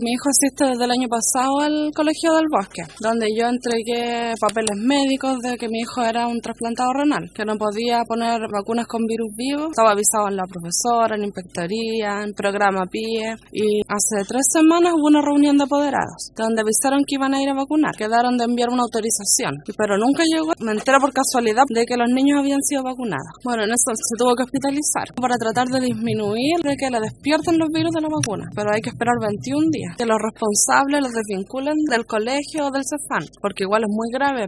Mi hijo asiste desde el año pasado al Colegio del Bosque, donde yo entregué papeles médicos de que mi hijo era un trasplantado renal, que no podía poner vacunas con virus vivo. Estaba avisado en la profesora, en inspectoría, en programa PIE, y hace 3 semanas hubo una reunión de apoderados, donde avisaron que iban a ir a vacunar. Quedaron de enviar una autorización, pero nunca llegó. Me entero por casualidad de que los niños habían sido vacunados. Bueno, en eso se tuvo que hospitalizar para tratar de disminuir de que le despierten los virus de la vacuna, pero hay que esperar 21 días que los responsables los desvinculen del colegio o del Cefam, porque igual es muy grave.